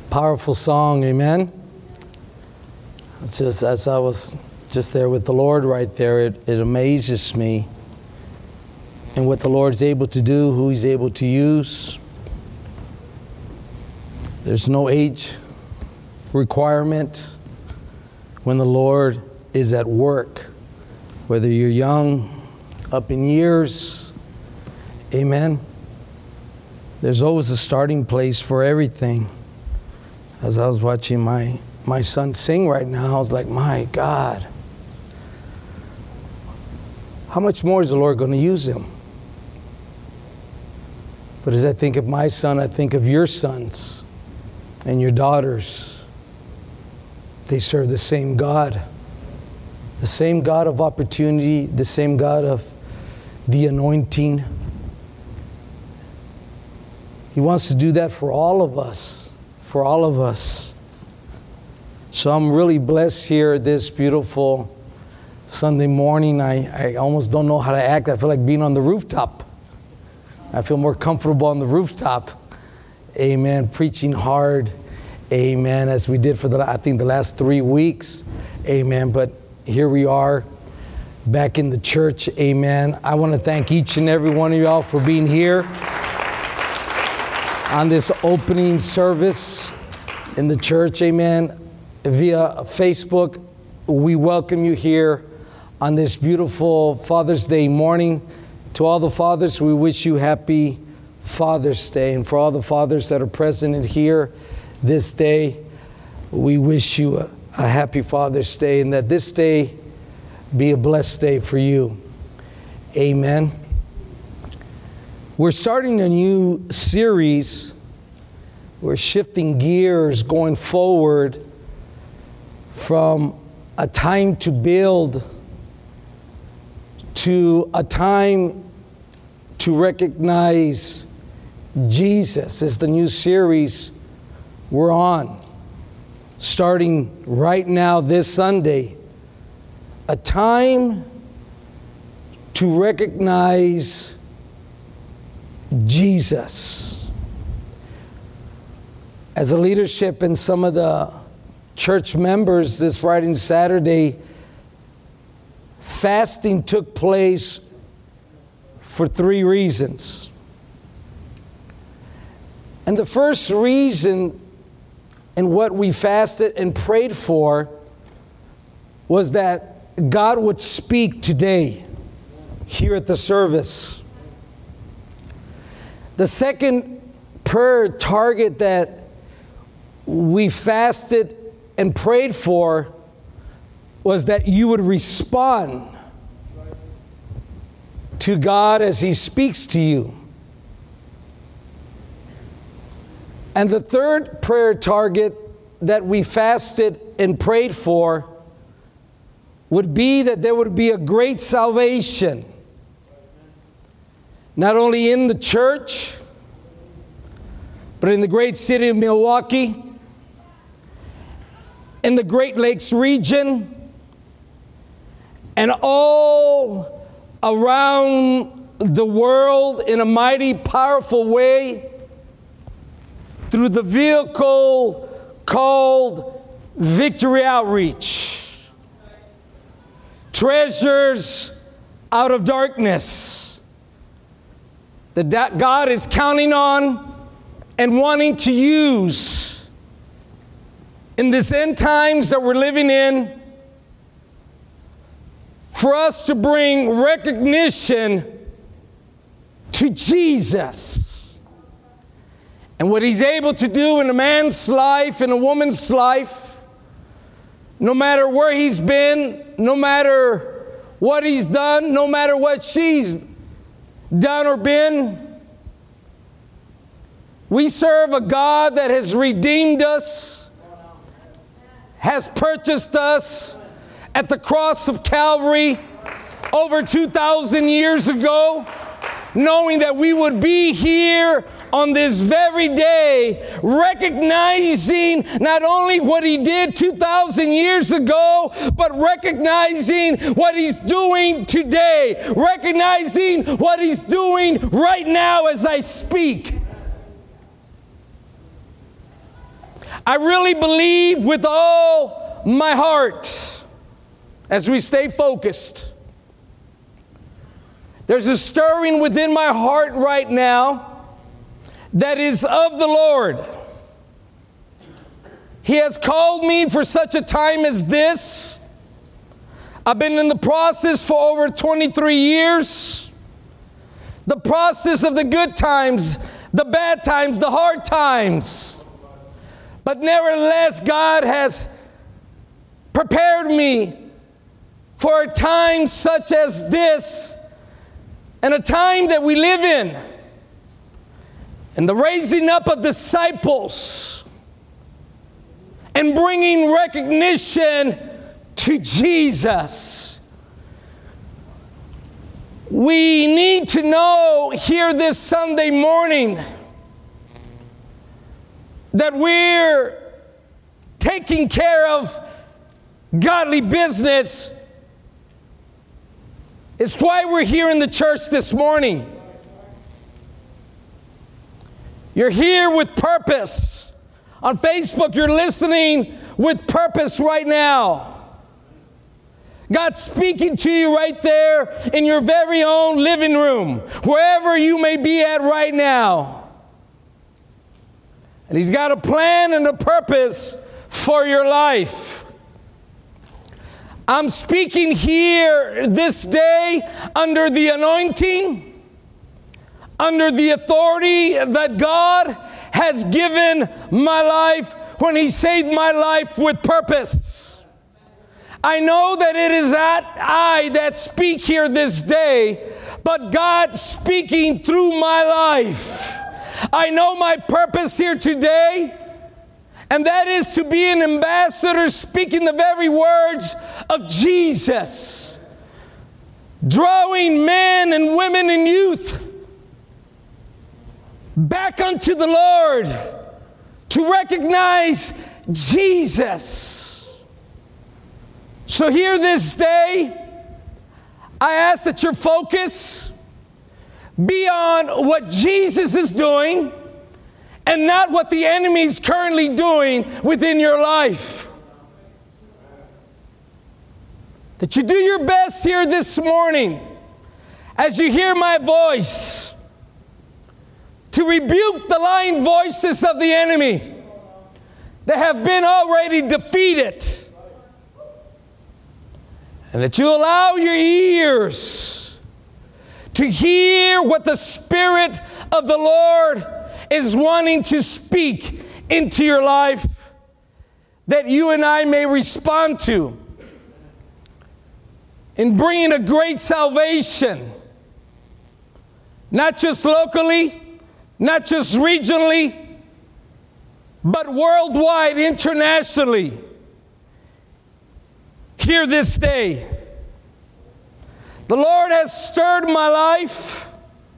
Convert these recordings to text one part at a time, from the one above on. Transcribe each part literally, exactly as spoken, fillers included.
Powerful song, amen? Just as I was just there with the Lord right there, it, it amazes me. And what the Lord's able to do, who He's able to use. There's no age requirement when the Lord is at work. Whether you're young, up in years, amen? There's always a starting place for everything. As I was watching my, my son sing right now, I was like, my God. How much more is the Lord going to use him? But as I think of my son, I think of your sons and your daughters. They serve the same God. The same God of opportunity, the same God of the anointing. He wants to do that for all of us, for all of us. So I'm really blessed here this beautiful Sunday morning. I, I almost don't know how to act. I feel like being on the rooftop. I feel more comfortable on the rooftop. Amen. Preaching hard. Amen. As we did for the, I think the last three weeks. Amen. But here we are back in the church. Amen. I want to thank each and every one of y'all for being here on this opening service in the church. Amen. Via Facebook, we welcome you here on this beautiful Father's Day morning. To all the fathers, we wish you happy Father's Day. And for all the fathers that are present here this day, we wish you a, a happy Father's Day, and that this day be a blessed day for you. Amen. We're starting a new series. We're shifting gears going forward from a time to build to a time to recognize Jesus. Is the new series we're on, starting right now this Sunday. A time to recognize Jesus. As a leadership and some of the church members this Friday and Saturday, fasting took place for three reasons. And the first reason in what we fasted and prayed for was that God would speak today here at the service. The second prayer target that we fasted and prayed for was that you would respond to God as He speaks to you. And the third prayer target that we fasted and prayed for would be that there would be a great salvation, not only in the church, but in the great city of Milwaukee, in the Great Lakes region, and all around the world in a mighty, powerful way through the vehicle called Victory Outreach. Treasures out of darkness that God is counting on and wanting to use in this end times that we're living in, for us to bring recognition to Jesus and what He's able to do in a man's life, in a woman's life, no matter where he's been, no matter what he's done, no matter what she's done or been. We serve a God that has redeemed us, has purchased us at the cross of Calvary over two thousand years ago, knowing that we would be here on this very day, recognizing not only what He did two thousand years ago, but recognizing what He's doing today, recognizing what He's doing right now as I speak. I really believe with all my heart, as we stay focused, there's a stirring within my heart right now that is of the Lord. He has called me for such a time as this. I've been in the process for over twenty-three years. The process of the good times, the bad times, the hard times. But nevertheless, God has prepared me for a time such as this, and a time that we live in, and the raising up of disciples, and bringing recognition to Jesus. We need to know here this Sunday morning that we're taking care of godly business. It's why we're here in the church this morning. You're here with purpose. On Facebook, you're listening with purpose right now. God's speaking to you right there in your very own living room, wherever you may be at right now. And He's got a plan and a purpose for your life. I'm speaking here this day under the anointing, under the authority that God has given my life when He saved my life with purpose. I know that it is not I that speak here this day, but God speaking through my life. I know my purpose here today, and that is to be an ambassador speaking the very words of Jesus, drawing men and women and youth back unto the Lord to recognize Jesus. So here this day, I ask that your focus be on what Jesus is doing and not what the enemy is currently doing within your life. That you do your best here this morning as you hear my voice to rebuke the lying voices of the enemy that have been already defeated. And that you allow your ears to hear what the Spirit of the Lord is wanting to speak into your life, that you and I may respond to in bringing a great salvation, not just locally, not just regionally, but worldwide, internationally, here this day. The Lord has stirred my life.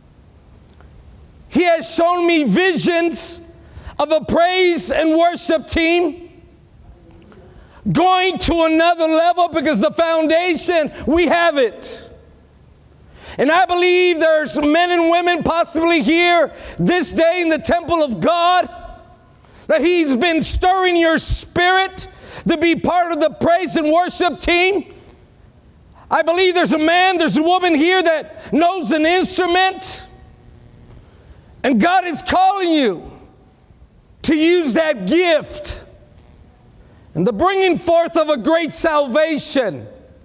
He has shown me visions of a praise and worship team going to another level because the foundation, we have it. And I believe there's men and women possibly here this day in the temple of God that He's been stirring your spirit to be part of the praise and worship team. I believe there's a man, there's a woman here that knows an instrument. And God is calling you to use that gift and the bringing forth of a great salvation.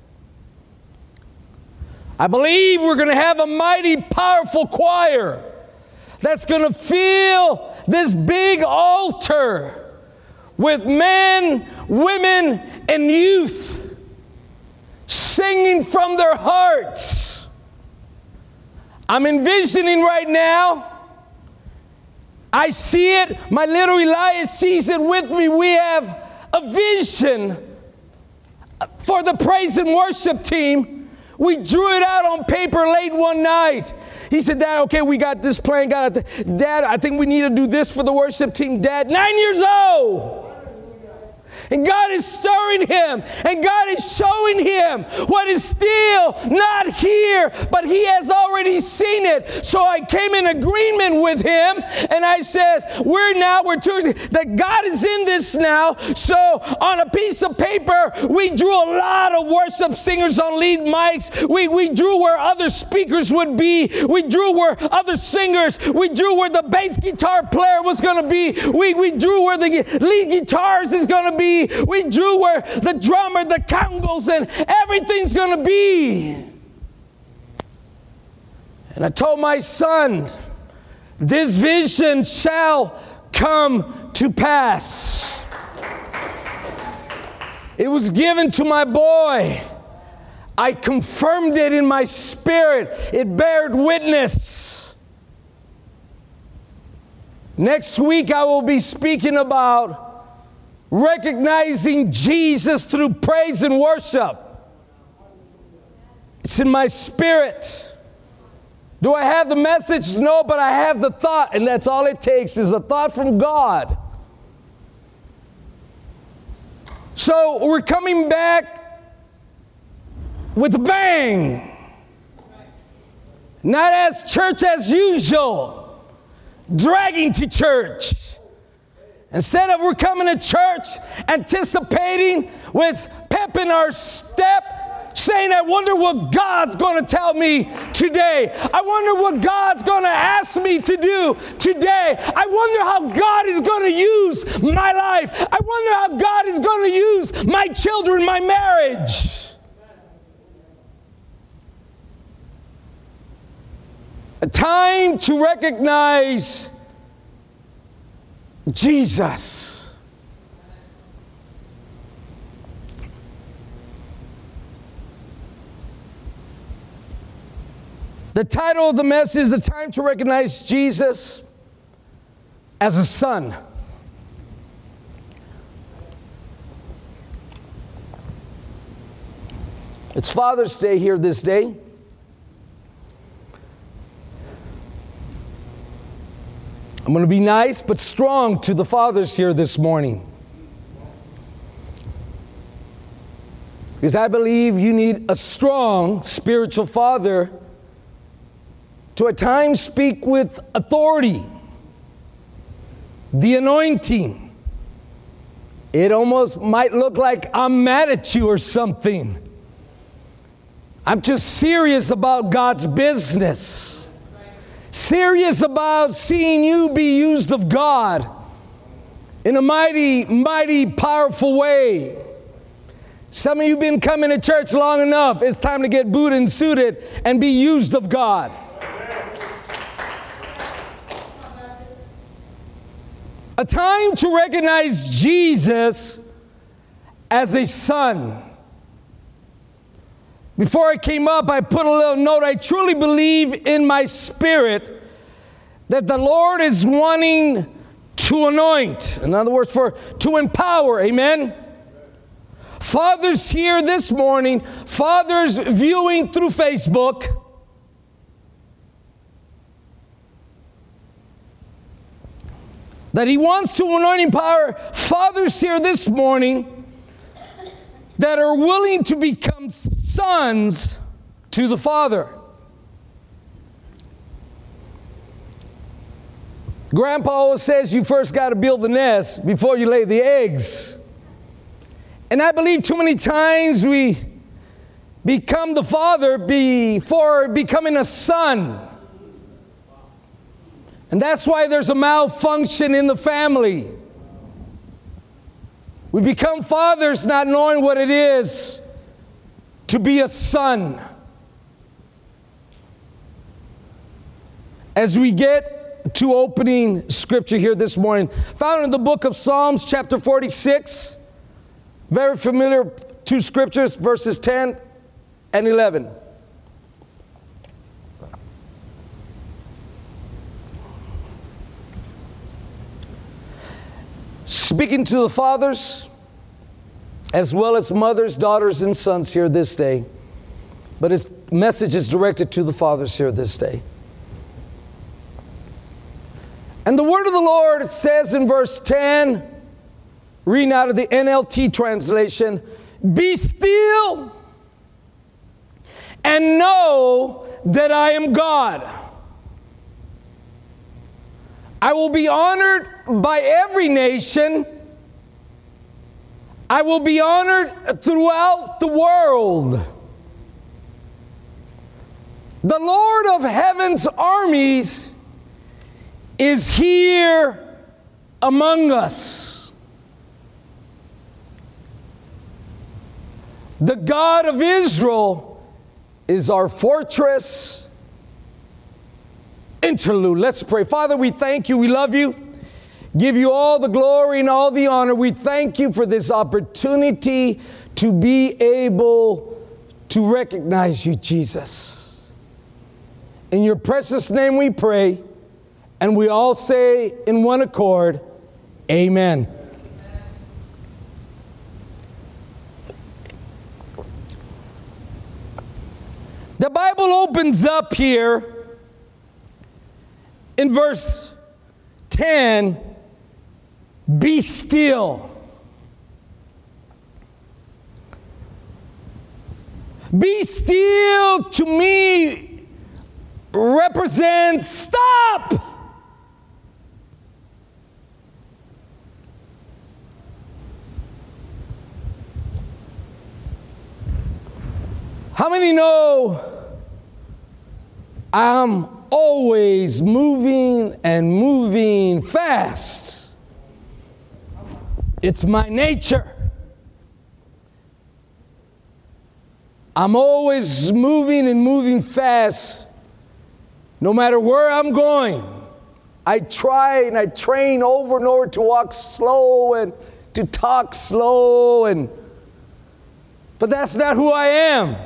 I believe we're going to have a mighty, powerful choir that's going to fill this big altar with men, women, and youth singing from their hearts. I'm envisioning right now. I see it. My little Elias sees it with me. We have a vision for the praise and worship team. We drew it out on paper late one night. He said, Dad, okay, we got this plan. Got it. Dad, I think we need to do this for the worship team. Dad, nine years old. And God is stirring him. And God is showing him what is still not here, but he has already seen it. So I came in agreement with him, and I said, we're now, we're choosing that God is in this now. So on a piece of paper, we drew a lot of worship singers on lead mics. We, we drew where other speakers would be. We drew where other singers. We drew where the bass guitar player was going to be. We, we drew where the lead guitars is going to be. We drew where the drummer, the congos, and everything's going to be. And I told my son, this vision shall come to pass. It was given to my boy. I confirmed it in my spirit. It bared witness. Next week I will be speaking about recognizing Jesus through praise and worship. It's in my spirit. Do I have the message? No, but I have the thought, and that's all it takes is a thought from God. So we're coming back with a bang. Not as church as usual, dragging to church. Instead of we're coming to church anticipating with pep in our step, saying, I wonder what God's going to tell me today. I wonder what God's going to ask me to do today. I wonder how God is going to use my life. I wonder how God is going to use my children, my marriage. A time to recognize Jesus. The title of the message is The Time to Recognize Jesus as a Son. It's Father's Day here this day. I'm going to be nice but strong to the fathers here this morning. Because I believe you need a strong spiritual father to at times speak with authority. The anointing. It almost might look like I'm mad at you or something. I'm just serious about God's business. Serious about seeing you be used of God in a mighty, mighty, powerful way. Some of you have been coming to church long enough. It's time to get booted and suited and be used of God. A time to recognize Jesus as a son. Before I came up, I put a little note. I truly believe in my spirit that the Lord is wanting to anoint. In other words, for to empower. Amen? Fathers here this morning, fathers viewing through Facebook, that He wants to anoint and empower fathers here this morning that are willing to become sons to the Father. Grandpa always says you first got to build the nest before you lay the eggs. And I believe too many times we become the father before becoming a son. And that's why there's a malfunction in the family. We become fathers not knowing what it is to be a son. As we get to opening scripture here this morning, found in the book of Psalms, chapter forty-six, very familiar two scriptures, verses ten and eleven. Speaking to the fathers, as well as mothers, daughters, and sons here this day. But his message is directed to the fathers here this day. And the word of the Lord, it says in verse ten, Reading out of the N L T translation, be still and know that I am God. I will be honored by every nation. I will be honored throughout the world. The Lord of heaven's armies is here among us. The God of Israel is our fortress. Interlude. Let's pray. Father, we thank you. We love you. Give you all the glory and all the honor. We thank you for this opportunity to be able to recognize you, Jesus. In your precious name we pray, and we all say in one accord, amen. The Bible opens up here in verse ten, be still. Be still to me represents stop. How many know I'm always moving and moving fast? It's my nature. I'm always moving and moving fast, no matter where I'm going. I try and I train over and over to walk slow and to talk slow, and but that's not who I am.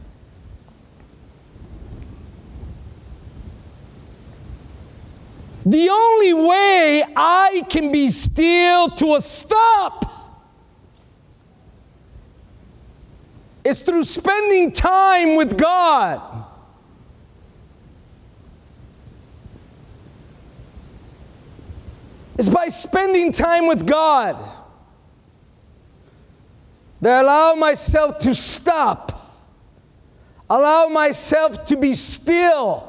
The only way I can be still to a stop is through spending time with God. It's by spending time with God that I allow myself to stop, allow myself to be still,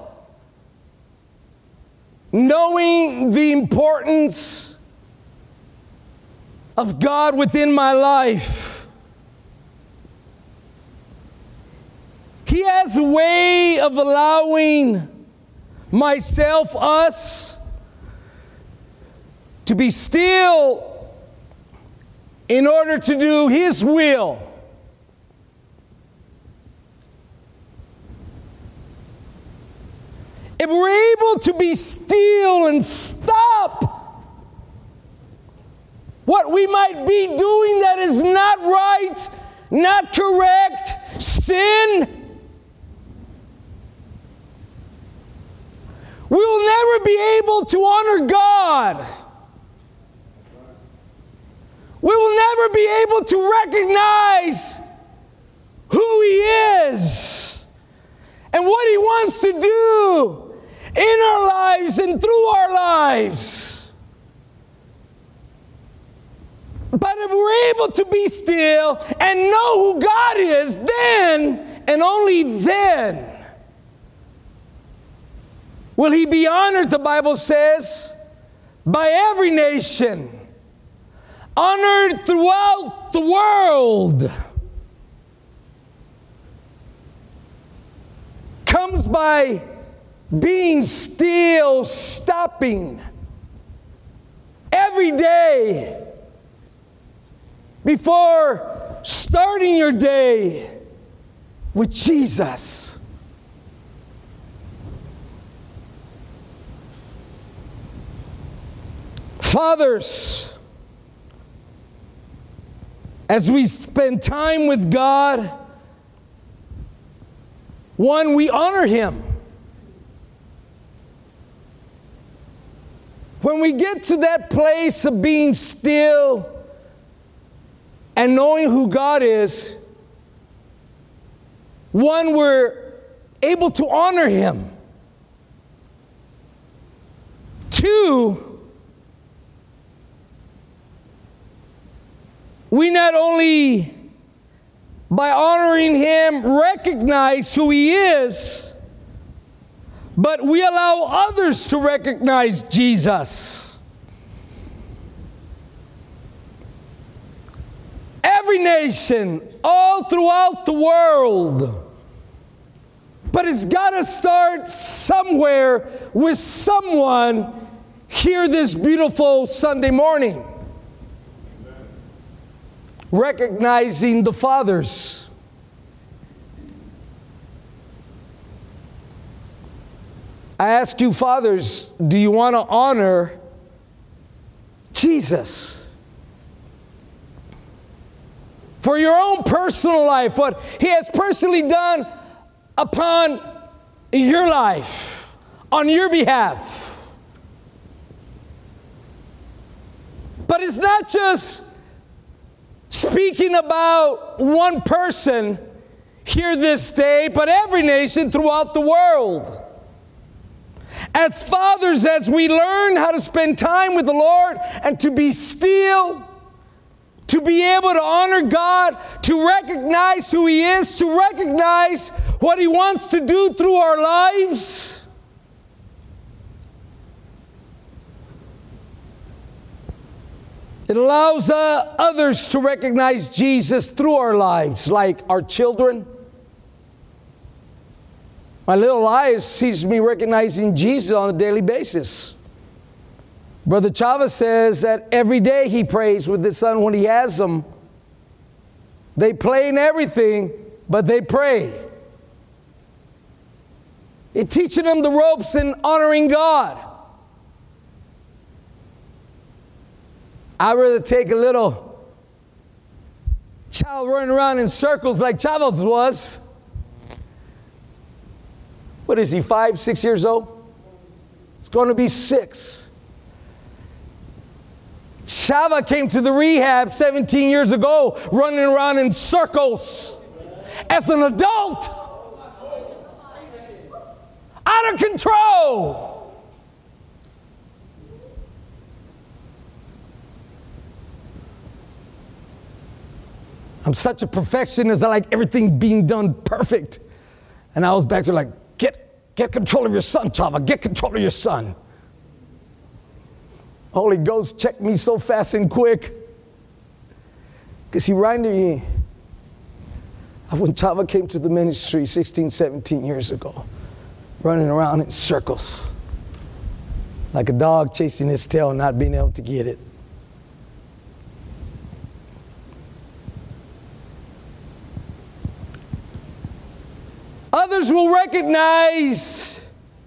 knowing the importance of God within my life. He has a way of allowing myself, us, to be still in order to do His will. If we're able to be still and stop what we might be doing that is not right, not correct, sin, we will never be able to honor God. We will never be able to recognize who He is and what He wants to do in our lives and through our lives. But if we're able to be still and know who God is, then and only then will He be honored, the Bible says, by every nation, honored throughout the world. Comes by being still, stopping every day before starting your day with Jesus. Fathers, as we spend time with God, one, we honor Him. When we get to that place of being still and knowing who God is, one, we're able to honor Him. Two, we not only, by honoring Him, recognize who He is, but we allow others to recognize Jesus. Every nation, all throughout the world. But it's got to start somewhere with someone here this beautiful Sunday morning. Recognizing the fathers. I ask you, fathers, do you want to honor Jesus? For your own personal life, what He has personally done upon your life, on your behalf. But it's not just speaking about one person here this day, but every nation throughout the world. As fathers, as we learn how to spend time with the Lord and to be still, to be able to honor God, to recognize who He is, to recognize what He wants to do through our lives. It allows uh, others to recognize Jesus through our lives, like our children. My little eyes sees me recognizing Jesus on a daily basis. Brother Chava says that every day he prays with his son when he has them. They play in everything, but they pray. It's teaching them the ropes in honoring God. I'd rather take a little child running around in circles like Chava's was. What is he, five, six years old? It's going to be six. Chava came to the rehab seventeen years ago, running around in circles as an adult. Out of control. I'm such a perfectionist. I like everything being done perfect. And I was back there like, get, get control of your son, Chava. Get control of your son. Holy Ghost checked me so fast and quick. Because He reminded me of when Chava came to the ministry sixteen, seventeen years ago. Running around in circles. Like a dog chasing his tail and not being able to get it. Others will recognize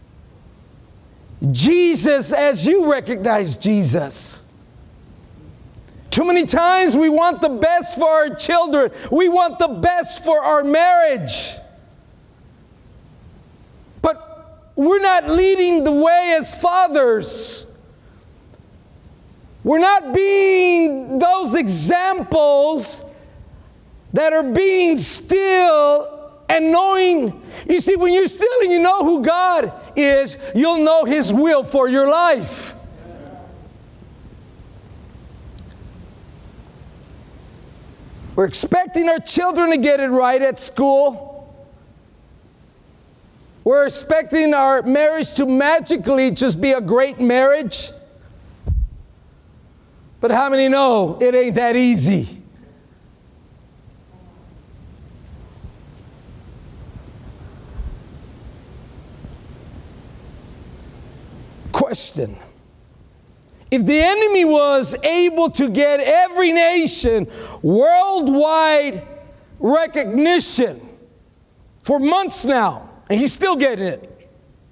Jesus as you recognize Jesus. Too many times we want the best for our children. We want the best for our marriage. But we're not leading the way as fathers. We're not being those examples that are being still and knowing. You see, when you're still and you know who God is, you'll know His will for your life. We're expecting our children to get it right at school. We're expecting our marriage to magically just be a great marriage. But how many know it ain't that easy? Question. If the enemy was able to get every nation worldwide recognition for months now, and he's still getting it,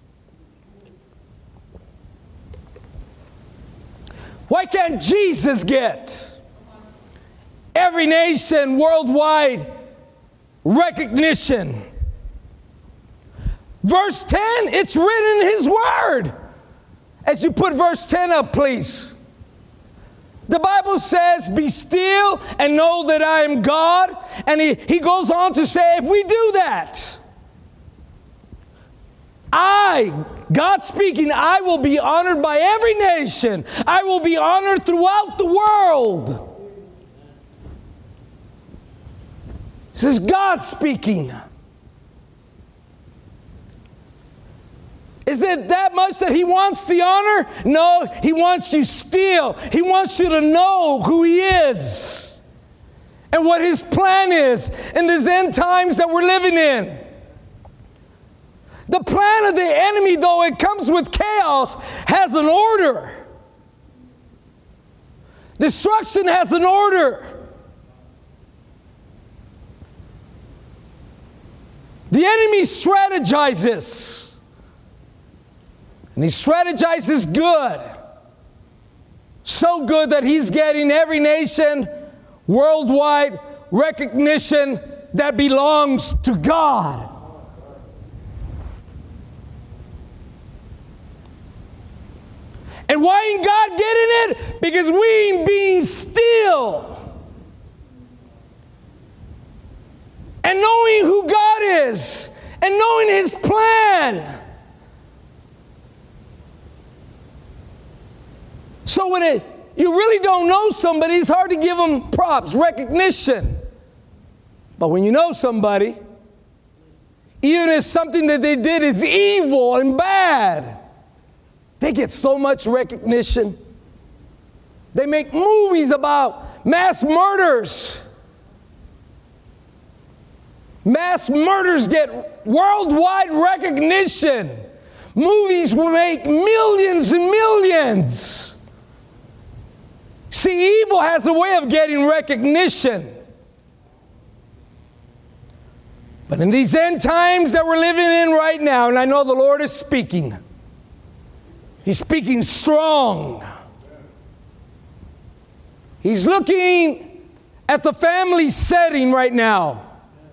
why can't Jesus get every nation worldwide recognition? Verse ten, it's written in His Word. As you put verse ten up, please. The Bible says, be still and know that I am God. And he, he goes on to say, if we do that, I, God speaking, I will be honored by every nation. I will be honored throughout the world. This is God speaking. Is it that much that He wants the honor? No, He wants you still. He wants you to know who He is and what His plan is in these end times that we're living in. The plan of the enemy, though it comes with chaos, has an order. Destruction has an order. The enemy strategizes. And he strategizes good. So good that he's getting every nation worldwide recognition that belongs to God. And why ain't God getting it? Because we ain't being still. And knowing who God is. And knowing His plan. So when it, you really don't know somebody, it's hard to give them props, recognition. But when you know somebody, even if something that they did is evil and bad, they get so much recognition. They make movies about mass murders. Mass murders get worldwide recognition. Movies will make millions and millions. See, evil has a way of getting recognition. But in these end times that we're living in right now, and I know the Lord is speaking, He's speaking strong. He's looking at the family setting right now.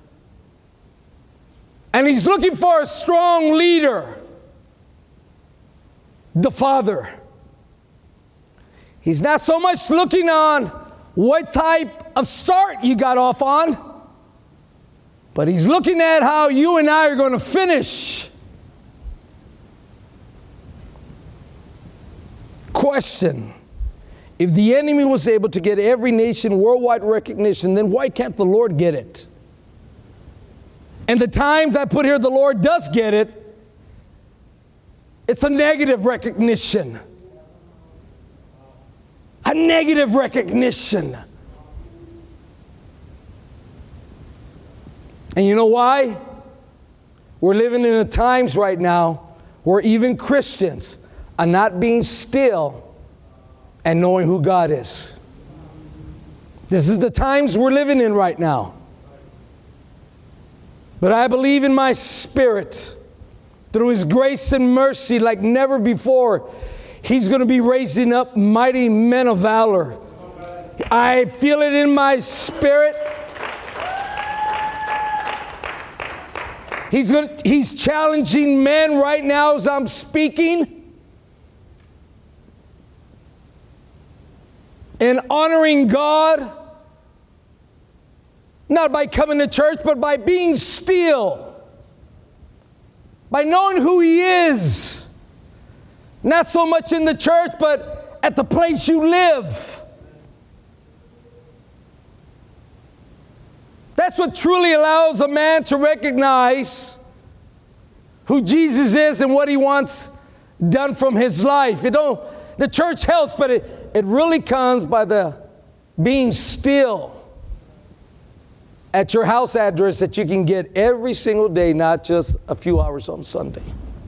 And He's looking for a strong leader. The father. He's not so much looking on what type of start you got off on, but He's looking at how you and I are going to finish. Question. If the enemy was able to get every nation worldwide recognition, then why can't the Lord get it? And the times I put here the Lord does get it, it's a negative recognition. A negative recognition. And you know why? We're living in the times right now where even Christians are not being still and knowing who God is. This is the times we're living in right now. But I believe in my spirit, through His grace and mercy like never before, He's going to be raising up mighty men of valor. I feel it in my spirit. He's going to, He's challenging men right now as I'm speaking. And honoring God. Not by coming to church, but by being still. By knowing who He is. Not so much in the church, but at the place you live. That's what truly allows a man to recognize who Jesus is and what He wants done from his life. It don't, the church helps, but it, it really comes by the being still at your house address that you can get every single day, not just a few hours on Sunday.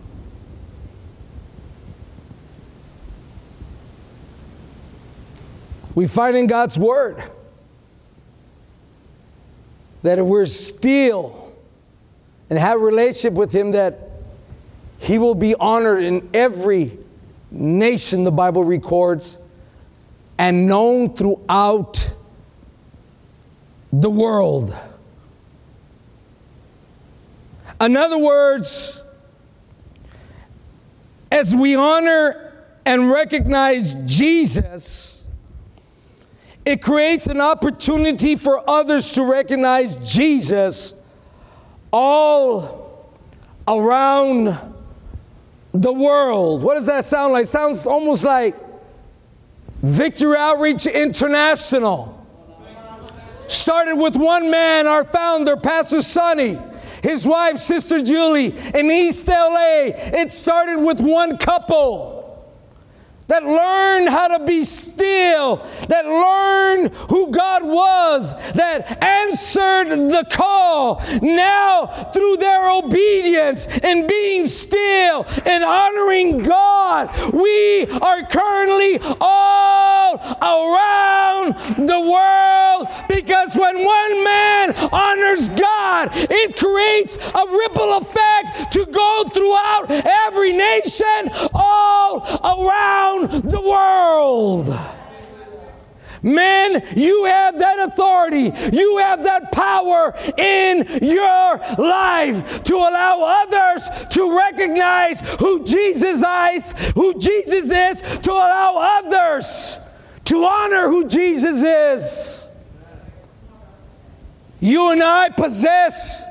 We find in God's Word that if we're still and have a relationship with Him, that He will be honored in every nation, the Bible records, and known throughout the world. In other words, as we honor and recognize Jesus, it creates an opportunity for others to recognize Jesus all around the world. What does that sound like? It sounds almost like Victory Outreach International. Started with one man, our founder, Pastor Sonny, his wife, Sister Julie, in East L A. It started with one couple that learned how to be still, that learned who God was, that answered the call. Now, through their obedience and being still and honoring God, we are currently all around the world, because when one man honors God, it creates a ripple effect to go throughout every nation, all around the world. Men, you have that authority. You have that power in your life to allow others to recognize who Jesus is, who Jesus is, to allow others to honor who Jesus is. You and I possess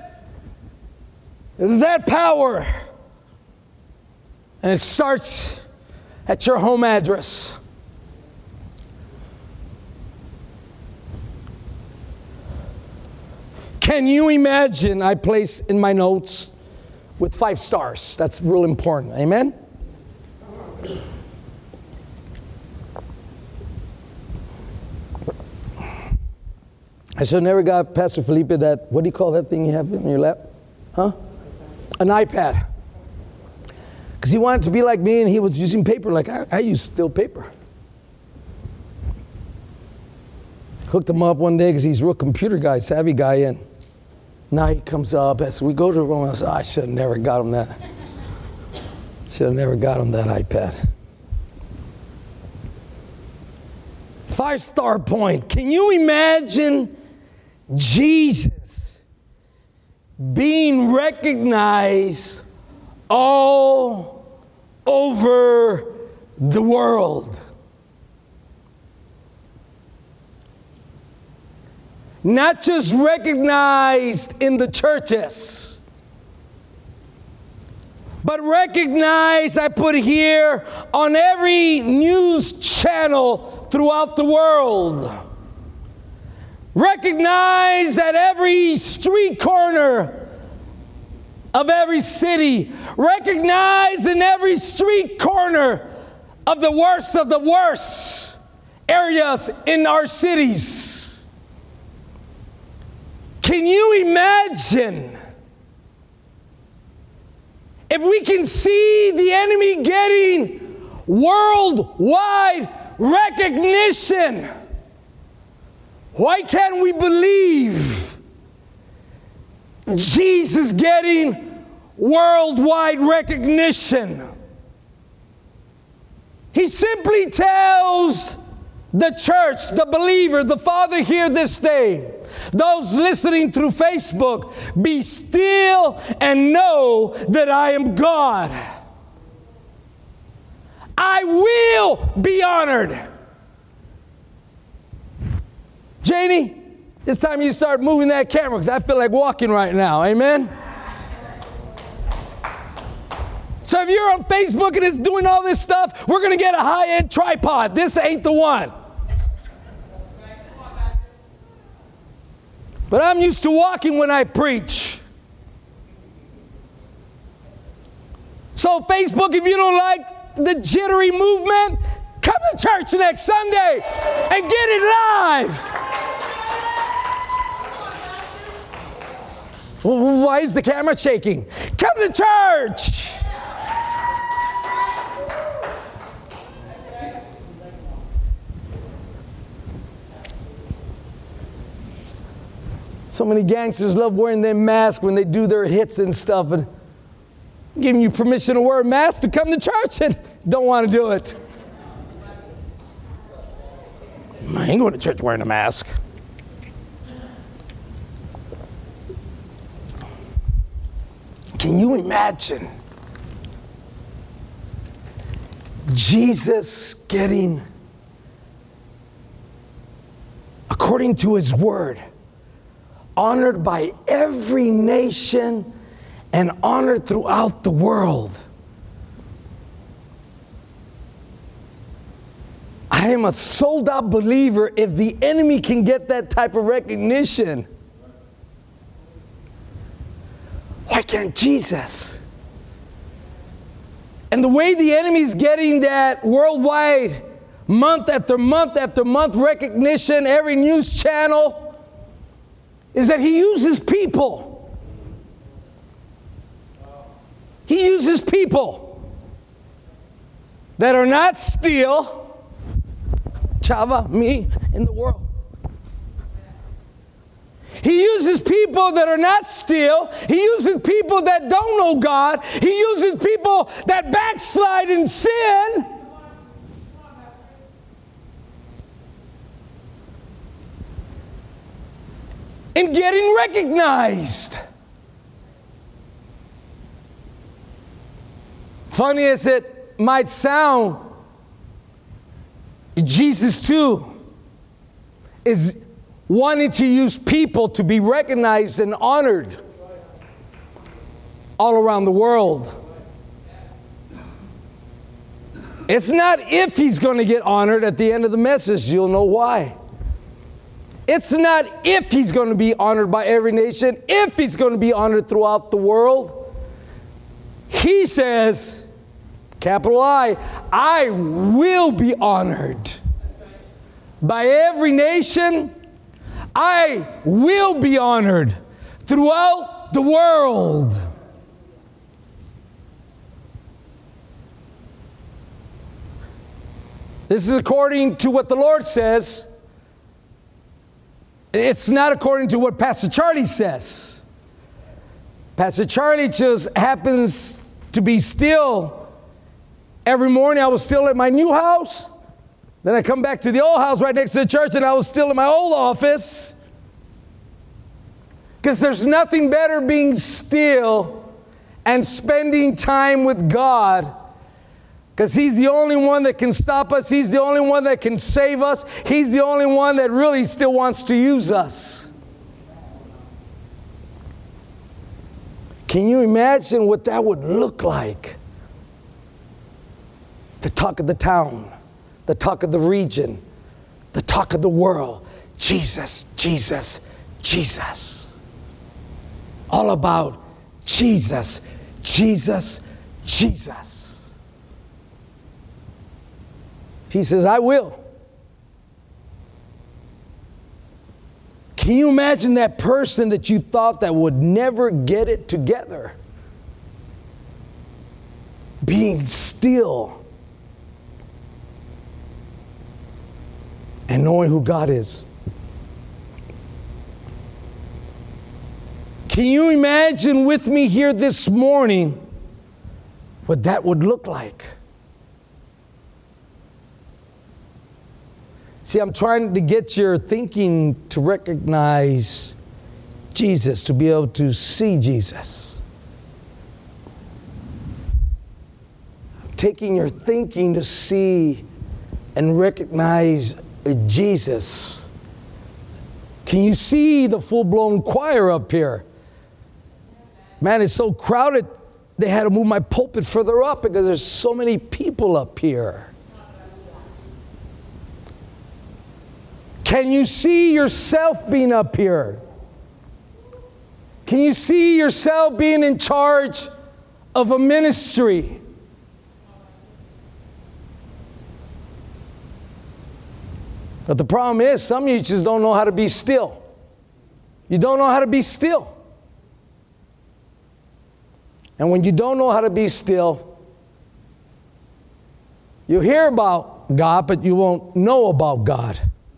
that power. And it starts at your home address. Can you imagine? I place in my notes with five stars. That's real important. Amen? I should never got Pastor Felipe that, what do you call that thing you have in your lap? Huh? An iPad. Because he wanted to be like me, and he was using paper like I, I use still paper. Hooked him up one day because he's a real computer guy, savvy guy, and now he comes up as we go to the room. I said, I should have never got him that. Should have never got him that iPad. Five star point. Can you imagine Jesus being recognized all over the world? Not just recognized in the churches, but recognized, I put here, on every news channel throughout the world. Recognized at every street corner of every city. Recognized in every street corner of the worst of the worst areas in our cities. Can you imagine if we can see the enemy getting worldwide recognition? Why can't we believe Jesus getting worldwide recognition? He simply tells the church, the believer, the Father here this day, those listening through Facebook, be still and know that I am God. I will be honored. Janie, it's time you start moving that camera because I feel like walking right now. Amen? So if you're on Facebook and it's doing all this stuff, we're going to get a high-end tripod. This ain't the one. But I'm used to walking when I preach. So Facebook, if you don't like the jittery movement, come to church next Sunday and get it live. Well, why is the camera shaking? Come to church. So many gangsters love wearing their mask when they do their hits and stuff, and giving you permission to wear a mask to come to church and don't want to do it. I ain't going to church wearing a mask. Can you imagine Jesus getting, according to his word, honored by every nation and honored throughout the world? I I am a sold out believer if the enemy can get that type of recognition. Why can't Jesus? And the way the enemy is getting that worldwide, month after month after month recognition, every news channel, is that he uses people. He uses people that are not still. Chava, me, in the world. He uses people that are not still. He uses people that don't know God. He uses people that backslide in sin. In getting recognized. Funny as it might sound, Jesus too is wanting to use people to be recognized and honored all around the world. It's not if he's going to get honored. At the end of the message, you'll know why. It's not if he's going to be honored by every nation, if he's going to be honored throughout the world. He says, capital I, I will be honored by every nation. I will be honored throughout the world. This is according to what the Lord says. It's not according to what Pastor Charlie says. Pastor Charlie just happens to be still. Every morning I was still at my new house. Then I come back to the old house right next to the church and I was still in my old office. Because there's nothing better being still and spending time with God. Because He's the only one that can stop us. He's the only one that can save us. He's the only one that really still wants to use us. Can you imagine what that would look like? The talk of the town, the talk of the region, the talk of the world. Jesus, Jesus, Jesus. All about Jesus, Jesus, Jesus. He says, I will. Can you imagine that person that you thought that would never get it together? Being still. And knowing who God is. Can you imagine with me here this morning what that would look like? See, I'm trying to get your thinking to recognize Jesus, to be able to see Jesus. I'm taking your thinking to see and recognize Jesus. Can you see the full-blown choir up here? Man, it's so crowded, they had to move my pulpit further up because there's so many people up here. Can you see yourself being up here? Can you see yourself being in charge of a ministry? But the problem is, some of you just don't know how to be still. You don't know how to be still. And when you don't know how to be still, you hear about God, but you won't know about God.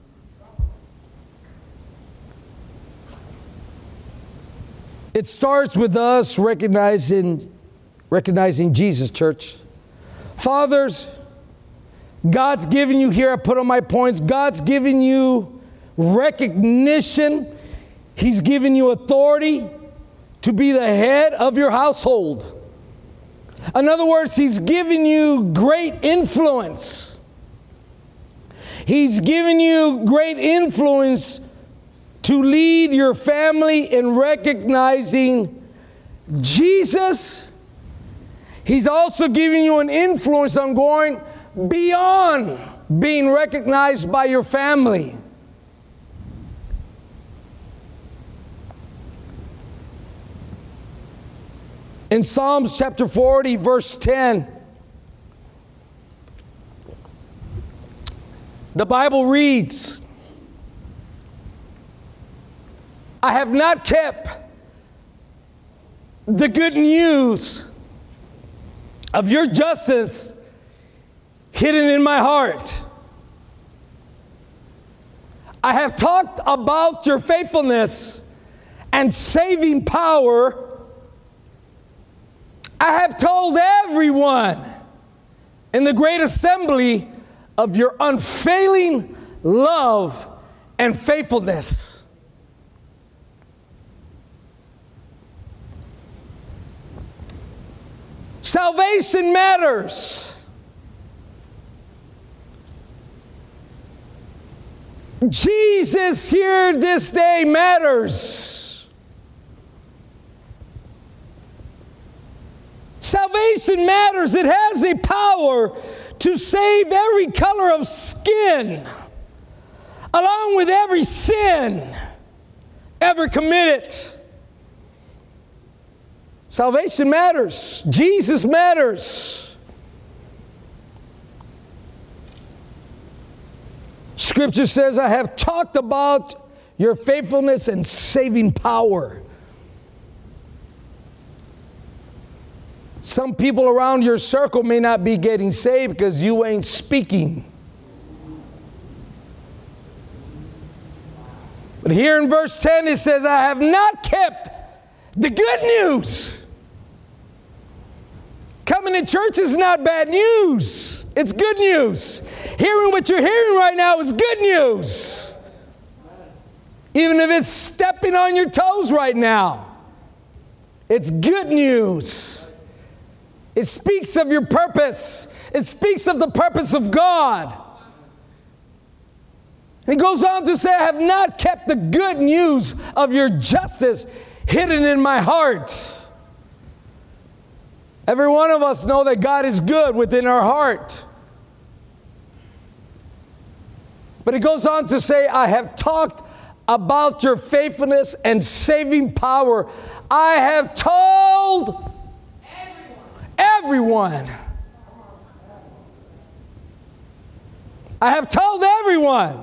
It starts with us recognizing, recognizing Jesus, church. Fathers, God's given you, here I put on my points, God's given you recognition. He's given you authority to be the head of your household. In other words, He's given you great influence. He's given you great influence to lead your family in recognizing Jesus. He's also giving you an influence on going beyond being recognized by your family. In Psalms chapter forty, verse ten, the Bible reads, I have not kept the good news of your justice hidden in my heart. I have talked about your faithfulness and saving power. I have told everyone in the great assembly of your unfailing love and faithfulness. Salvation matters. Jesus here this day matters. Salvation matters. It has a power to save every color of skin, along with every sin ever committed. Salvation matters. Jesus matters. Scripture says, I have talked about your faithfulness and saving power. Some people around your circle may not be getting saved because you ain't speaking. But here in verse ten it says, I have not kept the good news. Coming to church is not bad news. It's good news. Hearing what you're hearing right now is good news. Even if it's stepping on your toes right now, it's good news. It speaks of your purpose. It speaks of the purpose of God. He goes on to say, I have not kept the good news of your justice hidden in my heart. Every one of us know that God is good within our heart. But he goes on to say, I have talked about your faithfulness and saving power. I have told everyone. I have told everyone.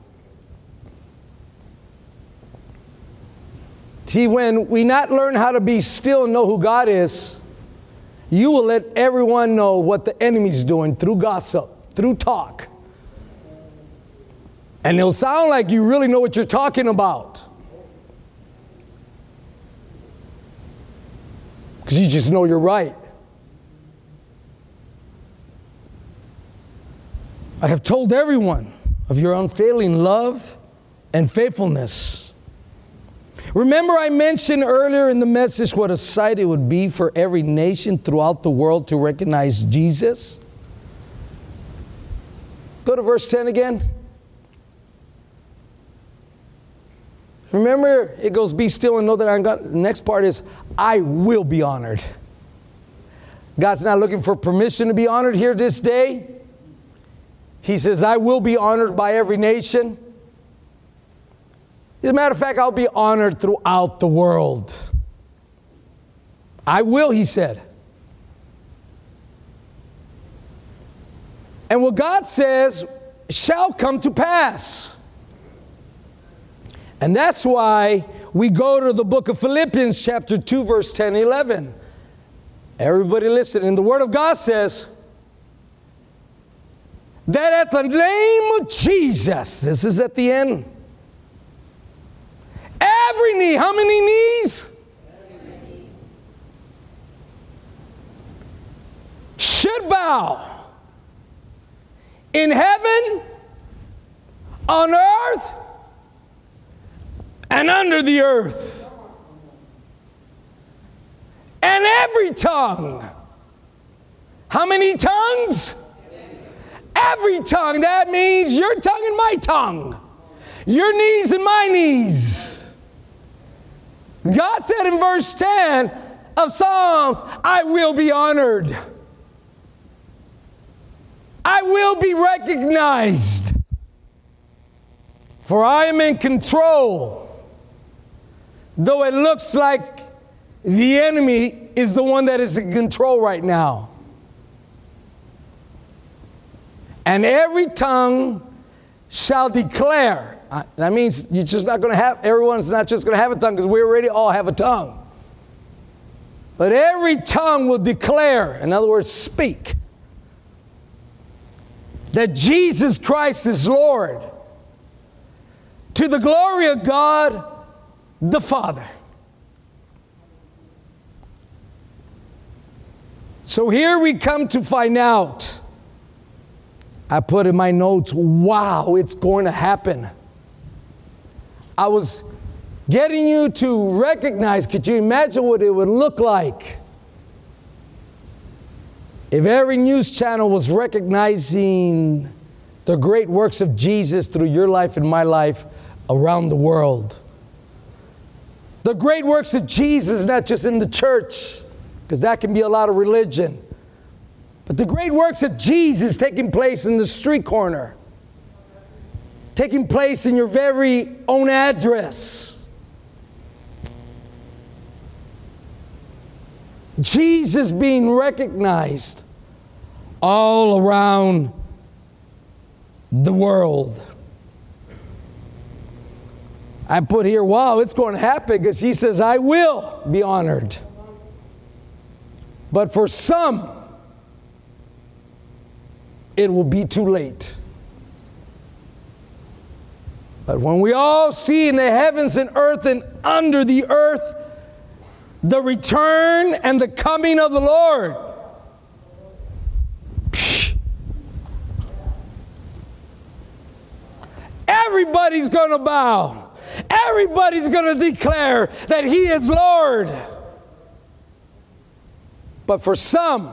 See, when we not learn how to be still and know who God is, you will let everyone know what the enemy's doing through gossip, through talk. And it'll sound like you really know what you're talking about. Because you just know you're right. I have told everyone of your unfailing love and faithfulness. Remember, I mentioned earlier in the message what a sight it would be for every nation throughout the world to recognize Jesus? Go to verse ten again. Remember, it goes, be still and know that I'm God. The next part is, I will be honored. God's not looking for permission to be honored here this day. He says, I will be honored by every nation. As a matter of fact, I'll be honored throughout the world. I will, he said. And what God says shall come to pass. And that's why we go to the book of Philippians chapter two, verse ten and eleven. Everybody listen. And the Word of God says that at the name of Jesus, this is at the end, every knee, how many knees? Knee. Should bow in heaven, on earth, and under the earth. And every tongue. How many tongues? Every tongue. That means your tongue and my tongue. Your knees and my knees. God said in verse ten of Psalms, I will be honored. I will be recognized. For I am in control. Though it looks like the enemy is the one that is in control right now. And every tongue shall declare. Uh, that means you're just not going to have, everyone's not just going to have a tongue, because we already all have a tongue. But every tongue will declare, in other words, speak, that Jesus Christ is Lord, to the glory of God the Father. So here we come to find out. I put in my notes, wow, it's going to happen. I was getting you to recognize, could you imagine what it would look like if every news channel was recognizing the great works of Jesus through your life and my life around the world? The great works of Jesus, not just in the church, because that can be a lot of religion. But the great works of Jesus taking place in the street corner, taking place in your very own address. Jesus being recognized all around the world. I put here, wow, it's going to happen, because he says, I will be honored. But for some, it will be too late. But when we all see in the heavens and earth and under the earth the return and the coming of the Lord, psh, everybody's going to bow. Everybody's going to declare that He is Lord. But for some,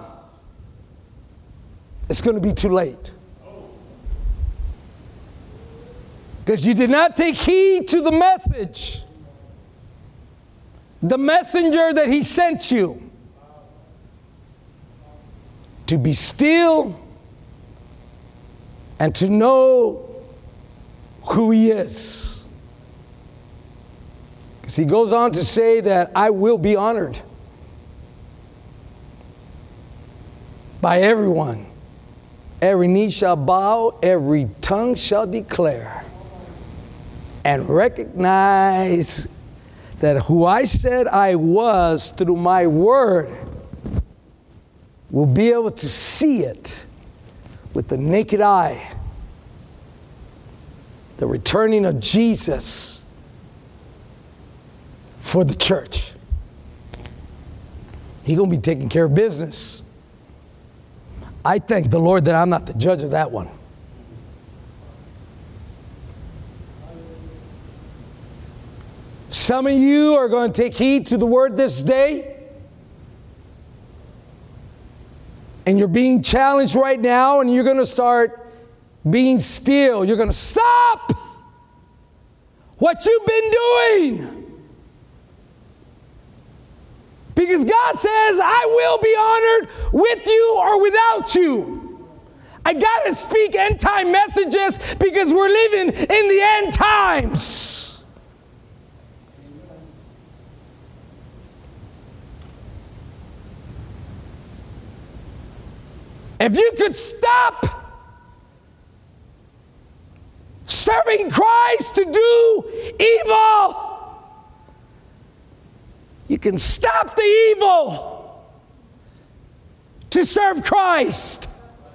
it's going to be too late. Because you did not take heed to the message, the messenger that He sent you, to be still and to know who He is. Because He goes on to say that I will be honored by everyone. Every knee shall bow, every tongue shall declare and recognize that who I said I was through my word will be able to see it with the naked eye. The returning of Jesus for the church. He's going to be taking care of business. I thank the Lord that I'm not the judge of that one. Some of you are going to take heed to the word this day. And you're being challenged right now, and you're going to start being still. You're going to stop what you've been doing. Because God says, I will be honored with you or without you. I got to speak end time messages because we're living in the end times. If you could stop serving Christ to do evil, you can stop the evil to serve Christ.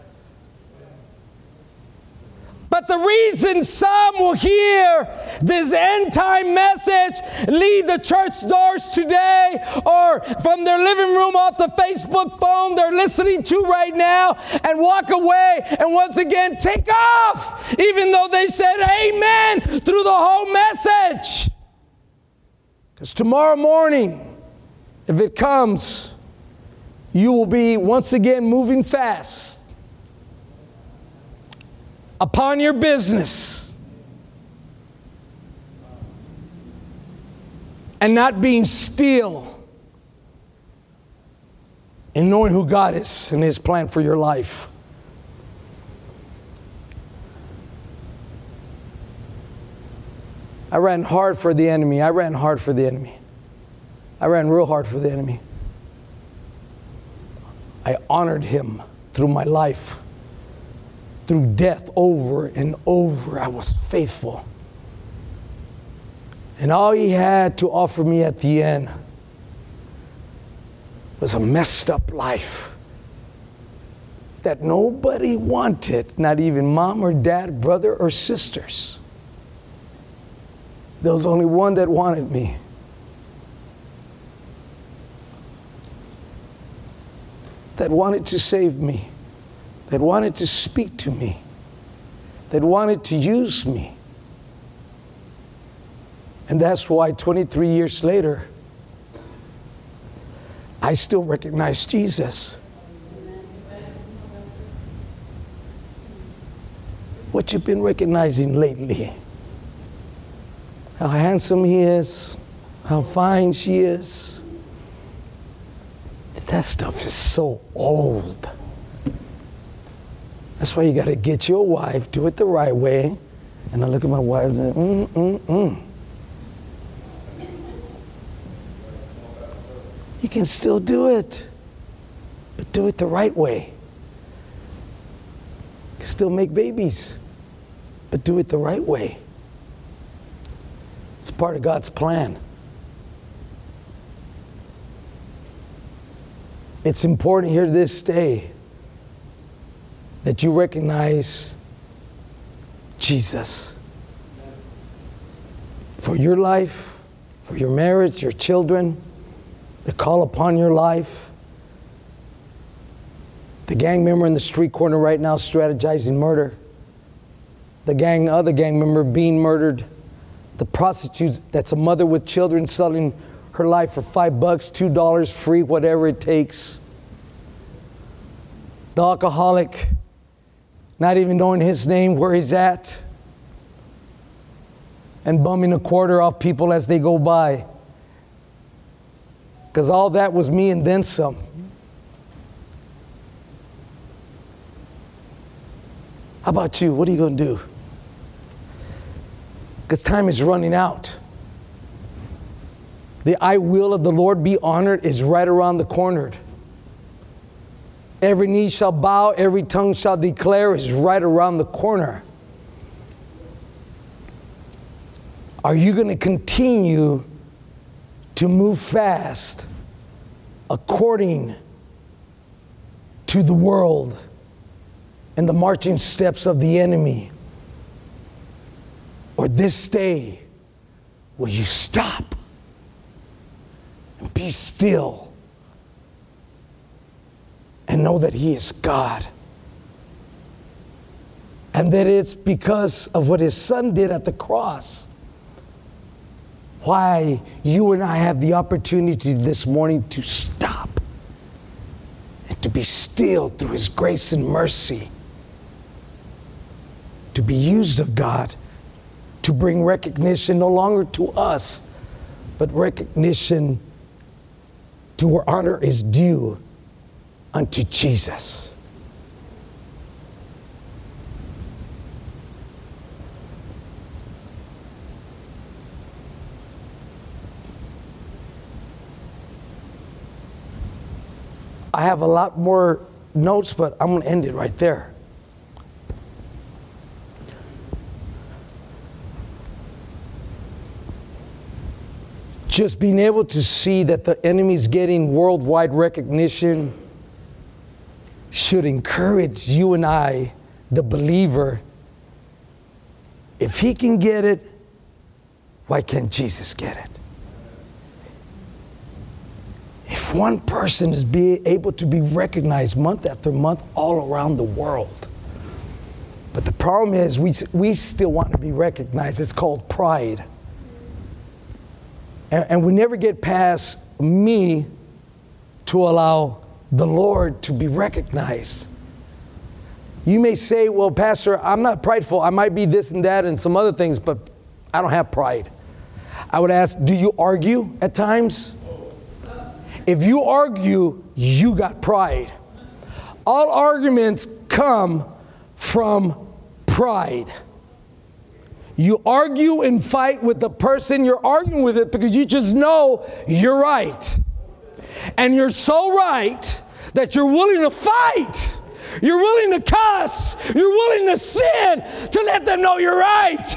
But the reason some will hear this end time message, leave the church doors today, or from their living room off the Facebook phone they're listening to right now, and walk away and once again take off, even though they said amen through the whole message. Because tomorrow morning, if it comes, you will be once again moving fast upon your business and not being still in knowing who God is and His plan for your life. I ran hard for the enemy. I ran hard for the enemy. I ran real hard for the enemy. I honored him through my life. Through death, over and over, I was faithful. And all he had to offer me at the end was a messed up life that nobody wanted, not even mom or dad, brother or sisters. There was only one that wanted me. That wanted to save me, that wanted to speak to me, that wanted to use me. And that's why twenty-three years later, I still recognize Jesus. What you've been recognizing lately? How handsome he is, how fine she is. That stuff is so old. That's why you got to get your wife, do it the right way. And I look at my wife and say, mm, mm, mm. You can still do it, but do it the right way. You can still make babies, but do it the right way. It's part of God's plan. It's important here this day that you recognize Jesus for your life, for your marriage, your children, the call upon your life. The gang member in the street corner right now strategizing murder. The gang, other gang member being murdered. The prostitute that's a mother with children selling her life for five bucks, two dollars, free, whatever it takes. The alcoholic, not even knowing his name, where he's at, and bumming a quarter off people as they go by. Because all that was me and then some. How about you? What are you going to do? Because time is running out. The I will of the Lord be honored is right around the corner. Every knee shall bow, every tongue shall declare is right around the corner. Are you going to continue to move fast according to the world and the marching steps of the enemy? Or this day, will you stop and be still and know that He is God? And that it's because of what His Son did at the cross why you and I have the opportunity this morning to stop and to be still through His grace and mercy, to be used of God, to bring recognition no longer to us, but recognition to where honor is due unto Jesus. I have a lot more notes, but I'm going to end it right there. Just being able to see that the enemy's getting worldwide recognition should encourage you and I, the believer. If he can get it, why can't Jesus get it? If one person is be able to be recognized month after month all around the world, but the problem is we, we still want to be recognized. It's called pride. And, and we never get past me to allow the Lord to be recognized. You may say, well, Pastor, I'm not prideful. I might be this and that and some other things, but I don't have pride. I would ask, do you argue at times? If you argue, you got pride. All arguments come from pride. You argue and fight with the person you're arguing with it because you just know you're right. And you're so right that you're willing to fight. You're willing to cuss. You're willing to sin to let them know you're right.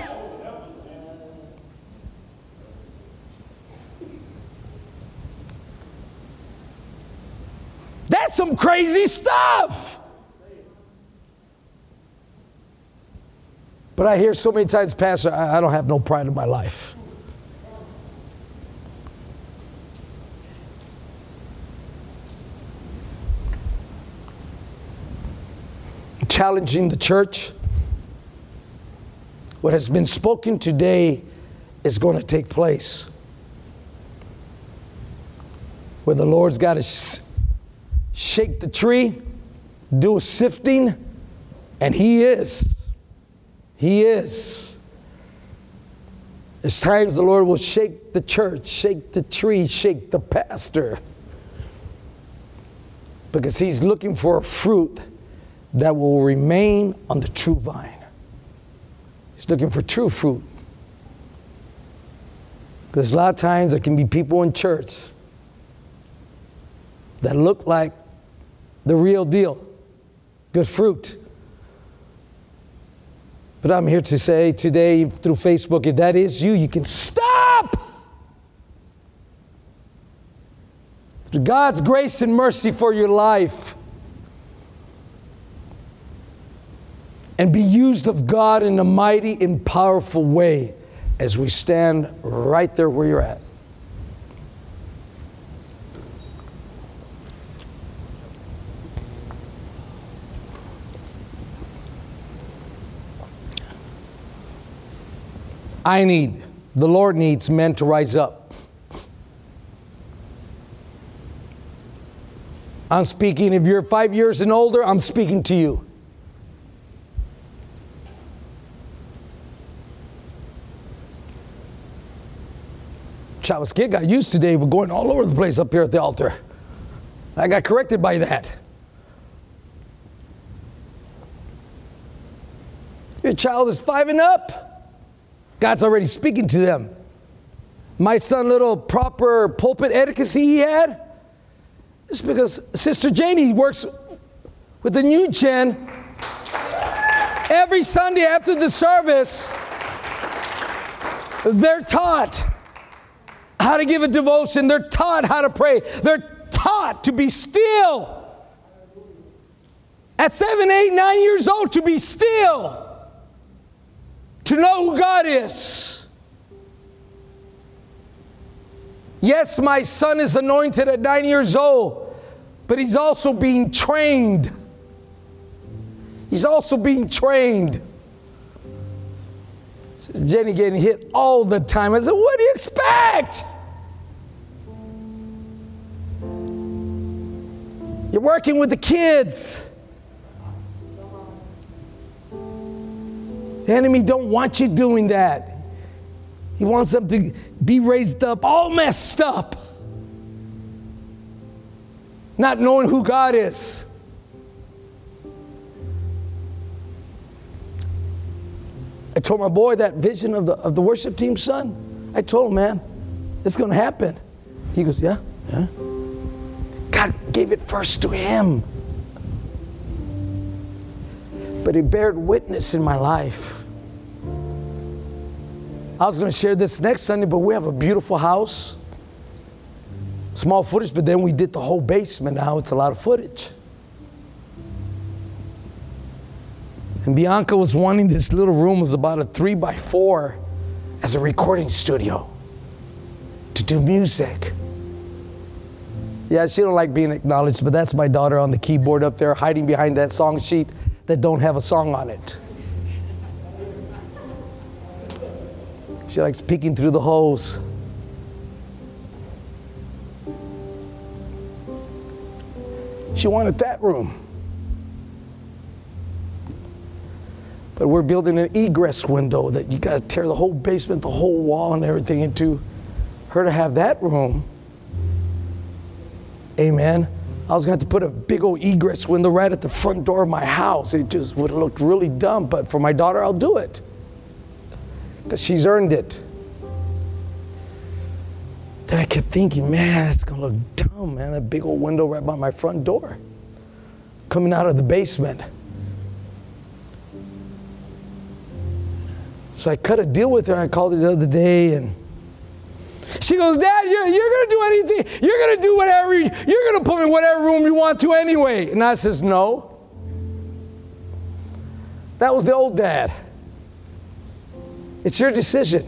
That's some crazy stuff. But I hear so many times, Pastor, I, I don't have no pride in my life. Challenging the church. What has been spoken today is going to take place. Where the Lord's got to sh- shake the tree, do a sifting, and He is. He is. There's times the Lord will shake the church, shake the tree, shake the pastor. Because He's looking for a fruit that will remain on the true vine. He's looking for true fruit. Because a lot of times there can be people in church that look like the real deal, good fruit. But I'm here to say today through Facebook, if that is you, you can stop. Through God's grace and mercy for your life. And be used of God in a mighty and powerful way as we stand right there where you're at. I need, the Lord needs men to rise up. I'm speaking, if you're five years and older, I'm speaking to you. Chavez kid got used today with going all over the place up here at the altar. I got corrected by that. Your child is five and up. God's already speaking to them. My son, little proper pulpit etiquette he had, it's because Sister Janie works with the new gen. Every Sunday after the service, they're taught how to give a devotion. They're taught how to pray. They're taught to be still. At seven, eight, nine years old, to be still. To know who God is. Yes, my son is anointed at nine years old, but he's also being trained. He's also being trained. Jenny getting hit all the time. I said, what do you expect? You're working with the kids. The enemy don't want you doing that. He wants them to be raised up, all messed up. Not knowing who God is. I told my boy that vision of the of the worship team, son. I told him, man, it's going to happen. He goes, yeah, yeah. God gave it first to him. But it bared witness in my life. I was going to share this next Sunday, but we have a beautiful house. Small footage, but then we did the whole basement. Now it's a lot of footage. And Bianca was wanting this little room, it was about a three by four, as a recording studio to do music. Yeah, she don't like being acknowledged, but that's my daughter on the keyboard up there, hiding behind that song sheet that don't have a song on it. She likes peeking through the holes. She wanted that room. But we're building an egress window that you got to tear the whole basement, the whole wall and everything into her to have that room. Amen. I was going to have to put a big old egress window right at the front door of my house. It just would have looked really dumb, but for my daughter, I'll do it. because she's earned it. Then I kept thinking, man, it's going to look dumb, man. A big old window right by my front door, coming out of the basement. So I cut a deal with her. I called her the other day, and she goes, Dad, you're, you're going to do anything. You're going to do whatever. You're going to put me in whatever room you want to anyway. And I says, no. That was the old dad. It's your decision.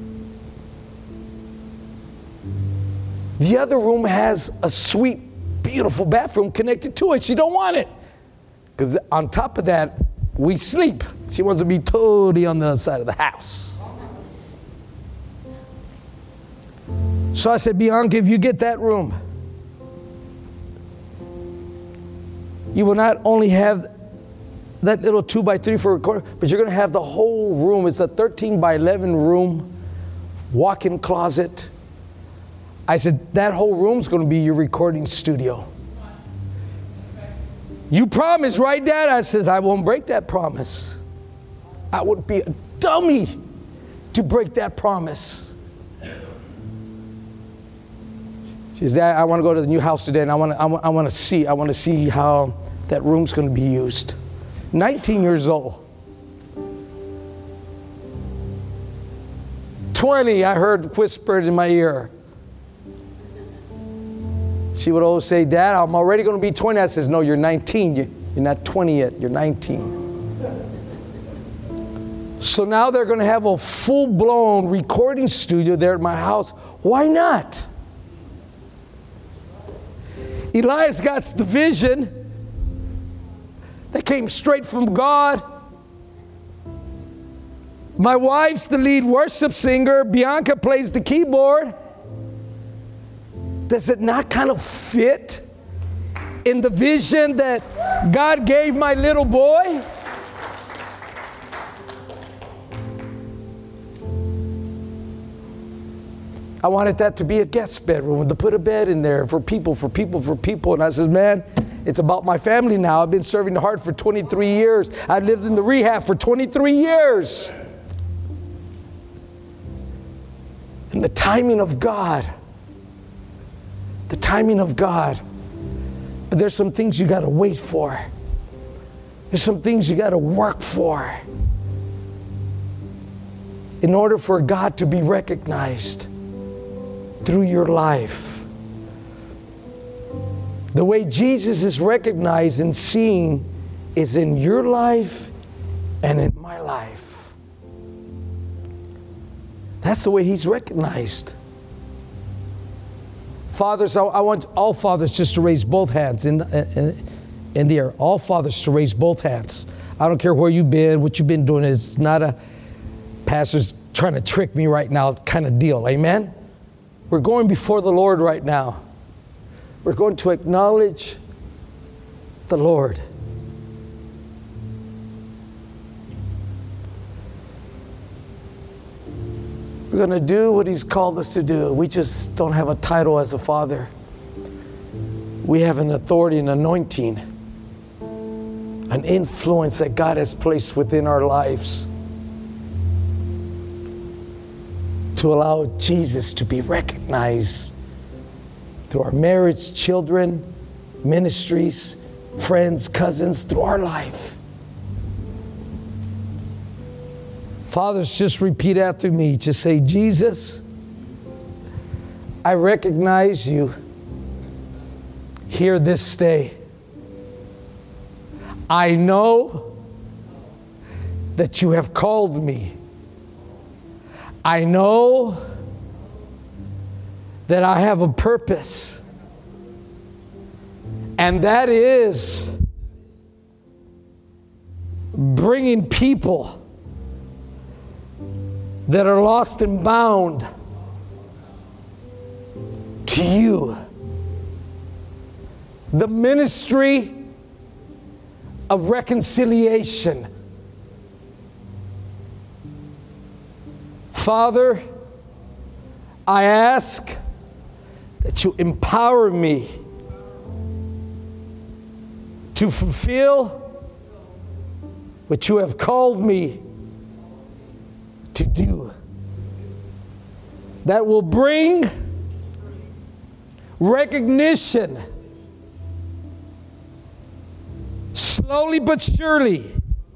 The other room has a sweet, beautiful bathroom connected to it. She don't want it. Because on top of that, we sleep. She wants to be totally on the other side of the house. So I said, Bianca, if you get that room, you will not only have that little two by three for a recording, but you're going to have the whole room. It's a thirteen by eleven room, walk-in closet. I said, that whole room's going to be your recording studio. You promise, right, Dad? I says, I won't break that promise. I would be a dummy to break that promise. She says, Dad, I want to go to the new house today, and I want to, I want, I want to see, I want to see how that room's going to be used. nineteen years old. twenty, I heard whispered in my ear. She would always say, Dad, I'm already going to be twenty. I says, no, you're nineteen. You're not twenty yet. You're nineteen. So now they're going to have a full-blown recording studio there at my house. Why not? Elias got the vision that came straight from God. My wife's the lead worship singer. Bianca plays the keyboard. Does it not kind of fit in the vision that God gave my little boy? I wanted that to be a guest bedroom, to put a bed in there for people, for people, for people. And I says, man, it's about my family now. I've been serving the heart for twenty-three years. I lived in the rehab for twenty-three years. And the timing of God, the timing of God. But there's some things you got to wait for. There's some things you got to work for in order for God to be recognized through your life. The way Jesus is recognized and seen is in your life and in my life. That's the way He's recognized. Fathers, I, I want all fathers just to raise both hands in, in, in the air. All fathers to raise both hands. I don't care where you've been, what you've been doing. It's not a pastor's trying to trick me right now kind of deal. Amen? We're going before the Lord right now. We're going to acknowledge the Lord. We're going to do what He's called us to do. We just don't have a title as a father. We have an authority, an anointing, an influence that God has placed within our lives to allow Jesus to be recognized through our marriage, children, ministries, friends, cousins, through our life. Fathers, just repeat after me. Just say, Jesus, I recognize you here this day. I know that you have called me. I know that I have a purpose, and that is bringing people that are lost and bound to you. The ministry of reconciliation. Father, I ask that you empower me to fulfill what you have called me to do that will bring recognition, slowly but surely,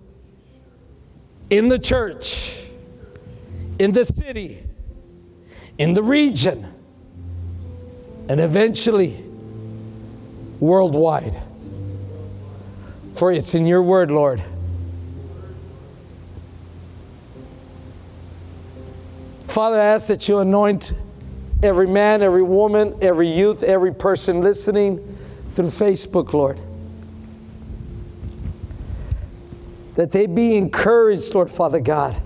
in the church, in the city, in the region, and eventually worldwide. For it's in your word, Lord. Father, I ask that you anoint every man, every woman, every youth, every person listening through Facebook, Lord. That they be encouraged, Lord Father God.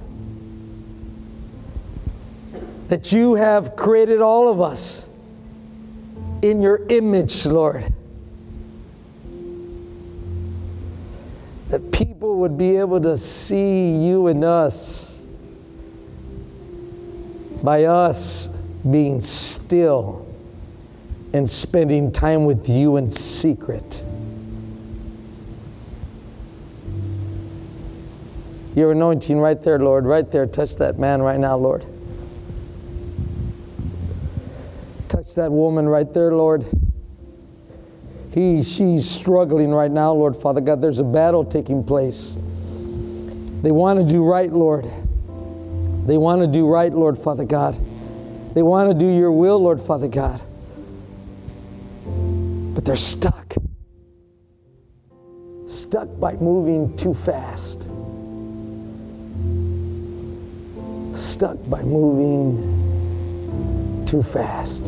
That you have created all of us in your image, Lord. That people would be able to see you in us by us being still and spending time with you in secret. Your anointing right there, Lord, right there. Touch that man right now, Lord. Touch that woman right there, Lord. He, she's struggling right now, Lord Father God. There's a battle taking place. They want to do right, Lord. They want to do right, Lord Father God. They want to do your will, Lord Father God. But they're stuck. Stuck by moving too fast. Stuck by moving too fast.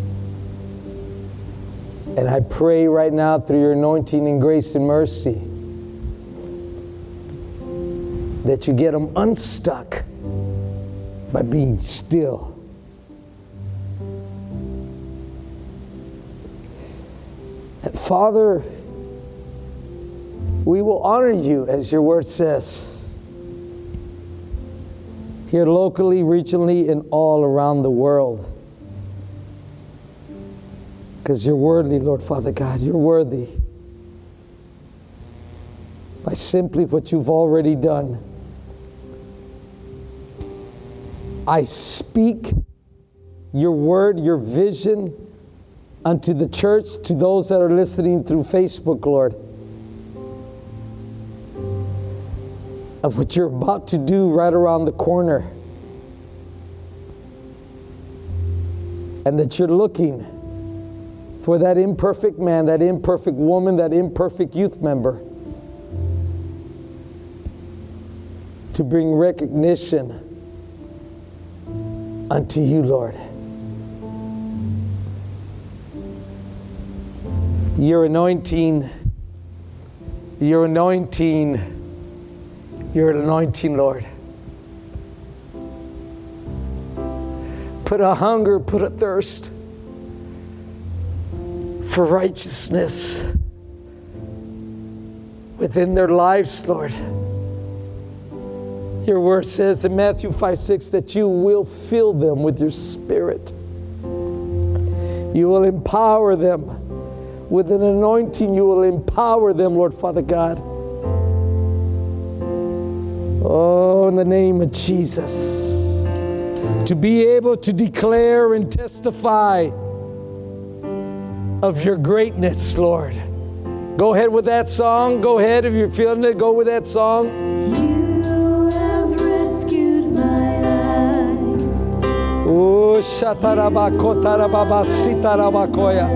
And I pray right now through your anointing and grace and mercy that you get them unstuck by being still. And Father, we will honor you as your word says, here locally, regionally, and all around the world. Because you're worthy, Lord Father God. You're worthy. By simply what you've already done. I speak your word, your vision unto the church, to those that are listening through Facebook, Lord, of what you're about to do right around the corner. And that you're looking for that imperfect man, that imperfect woman, that imperfect youth member to bring recognition unto you, Lord. Your anointing, your anointing, your anointing, Lord. Put a hunger, put a thirst for righteousness within their lives, Lord. Your word says in Matthew five six that you will fill them with your Spirit. You will empower them with an anointing. You will empower them, Lord Father God. Oh, in the name of Jesus, to be able to declare and testify of your greatness, Lord. Go ahead with that song. Go ahead if you're feeling it. Go with that song. Oh, shatarabakotarabaба sitarabakoya.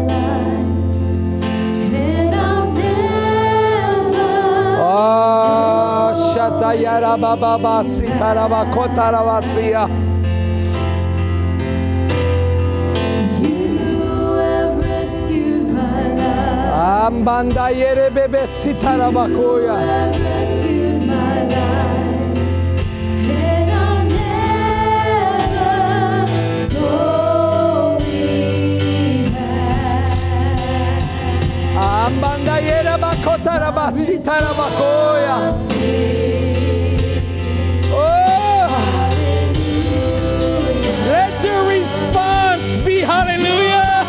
Oh, shatayarababa sitarabakotarabasiya. You have rescued my life. Ambandayere bebe sitarabakoya. You have rescued my life. Ambandayera bakotara basitara bakoya. Oh, let your response be hallelujah.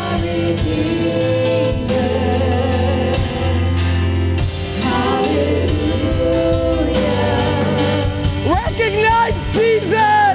Hallelujah. Recognize Jesus.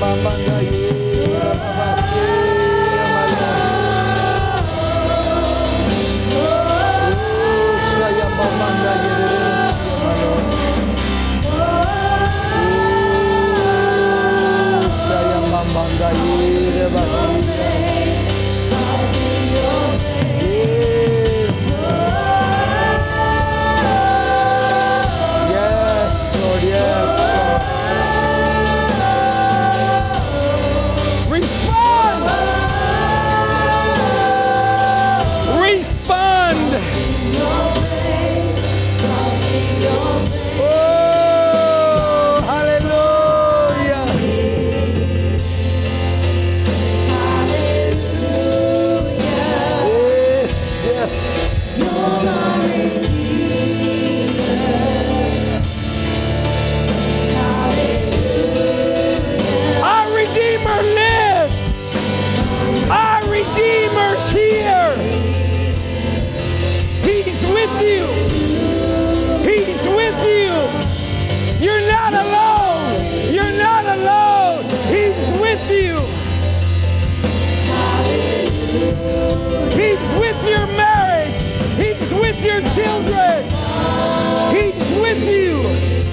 Children, He's with you.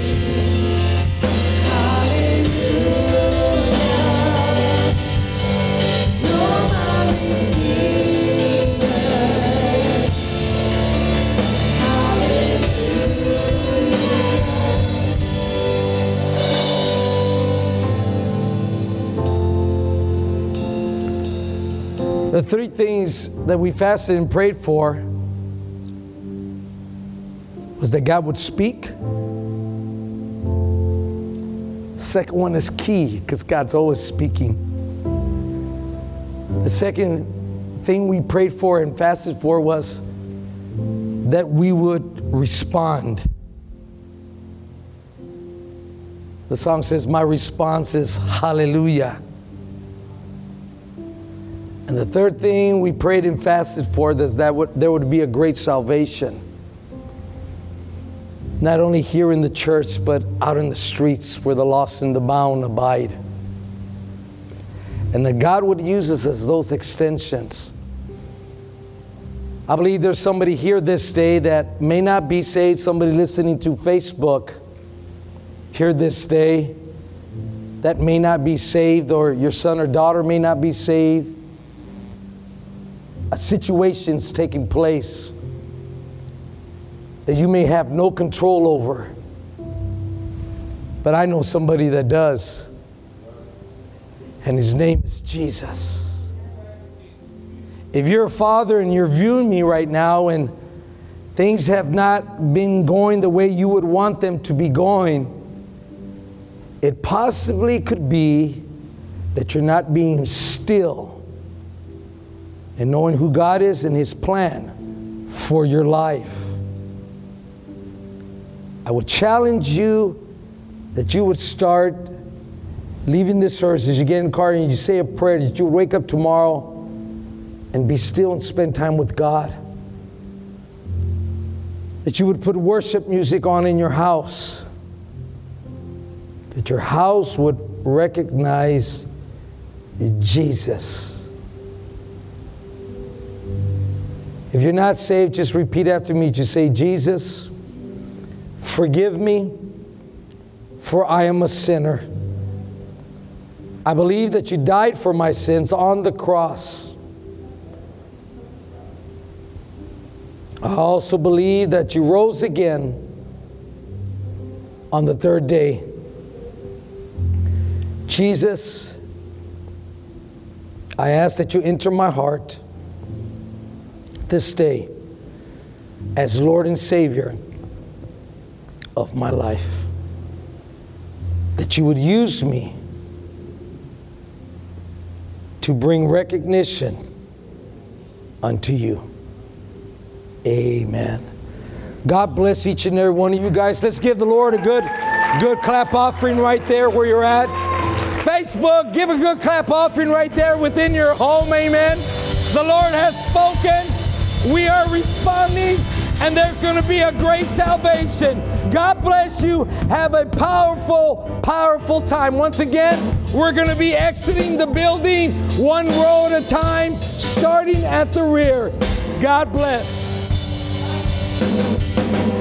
The three things that we fasted and prayed for was that God would speak. Second one is key because God's always speaking. The second thing we prayed for and fasted for was that we would respond. The song says, my response is hallelujah. And the third thing we prayed and fasted for is that there would be a great salvation. Not only here in the church, but out in the streets where the lost and the bound abide. And that God would use us as those extensions. I believe there's somebody here this day that may not be saved, somebody listening to Facebook here this day that may not be saved, or your son or daughter may not be saved. A situation's taking place that you may have no control over. But I know somebody that does. And his name is Jesus. If you're a father and you're viewing me right now and things have not been going the way you would want them to be going, it possibly could be that you're not being still and knowing who God is and His plan for your life. I would challenge you that you would start leaving this service as you get in the car and you say a prayer, that you would wake up tomorrow and be still and spend time with God. That you would put worship music on in your house. That your house would recognize Jesus. If you're not saved, just repeat after me. Just say, Jesus, forgive me, for I am a sinner. I believe that you died for my sins on the cross. I also believe that you rose again on the third day. Jesus, I ask that you enter my heart this day as Lord and Savior of my life. That you would use me to bring recognition unto you. Amen. God bless each and every one of you guys. Let's give the Lord a good, good clap offering right there where you're at. Facebook, give a good clap offering right there within your home. Amen. The Lord has spoken. We are responding. and there's going to be a great salvation. God bless you. Have a powerful, powerful time. Once again, we're going to be exiting the building one row at a time, starting at the rear. God bless.